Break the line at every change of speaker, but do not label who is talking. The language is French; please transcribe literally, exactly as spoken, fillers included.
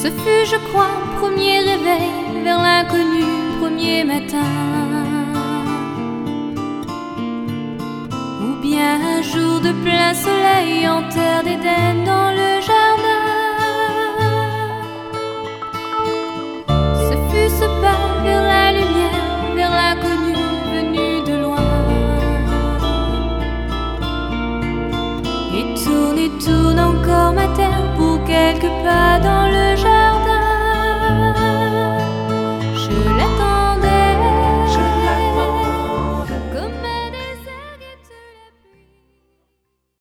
Ce fut, je crois, premier réveil vers l'inconnu, premier matin. Ou bien un jour de plein soleil en terre d'Éden dans le